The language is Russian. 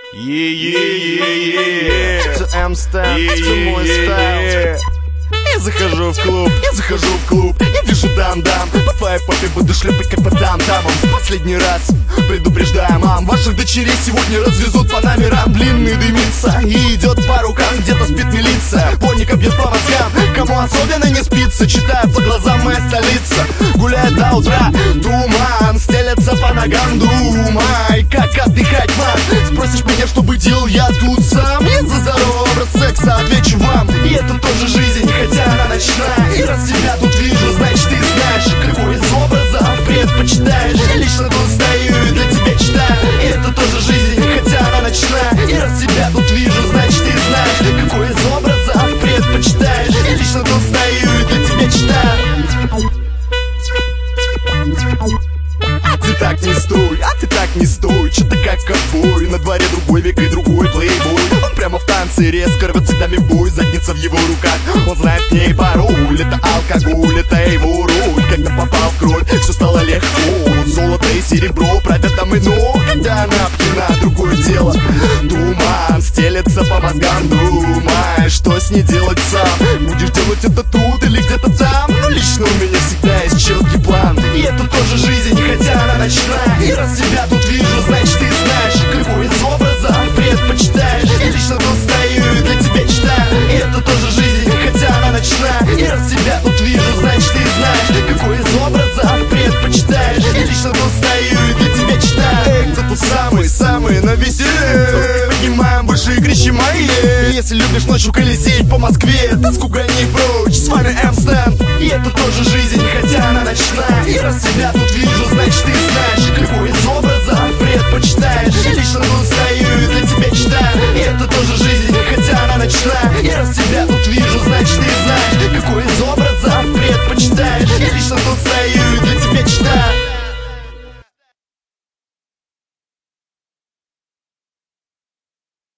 Это М-стенд, это мой стайл. Я захожу в клуб, я вижу дам-дам. По твоей попе буду шлепать как по там-тамам. В последний раз предупреждаю, мам, ваших дочерей сегодня развезут по номерам. Длинный дымится и идет по рукам, где-то спит милиция. Поника бьет по мозгам, кому особенно не спится. Читает по глазам моя столица, гуляет до утра. Туман стелется по ногам, думай, как отдыхать, мам. Спросишь меня, что бы делал я тут сам. Я за здоровый образ секса отвечу вам. И это тоже жизнь, хотя она ночная. И раз тебя тут вижу, значит ты знаешь, какой из образов предпочитаешь. Я лично тут стою и для тебя читаю. И это тоже жизнь, хотя она ночная. И раз тебя тут вижу, значит ты знаешь, какой из образов предпочитаешь. Я лично тут стою и для тебя читаю. А ты так не стой, что-то как ковбой. На дворе другой век и другой плейбой. Он прямо в танце резко рвется даме в бой. Задница в его руках, он знает в ней пароль. Это алкоголь, это его роль. Когда попал в кровь, все стало легко. Золото и серебро правят домой, но когда она пьяна, другое дело. Туман стелется по мозгам, думаешь, что с ней делать сам. Будешь делать это тут или где-то там. Но лично у меня всегда есть четкий план. И это тоже жизнь, хотя она ночная. И раз тебя тут вижу, значит ты знаешь, какой из образов предпочитаешь. Я лично тут стою и для тебя читаю. И это тоже жизнь, хотя она ночная. И раз тебя тут вижу, значит ты знаешь, какой из образов предпочитаешь. Я лично тут стою и для тебя читаю. Эй, кто тут самый на веселе? Поднимаем выше кричи мои. Если любишь ночью колесить по Москве, тоску гони прочь, с вами М-стенд. И это тоже жизнь, хотя она ночная. И раз тебя тут вижу, значит ты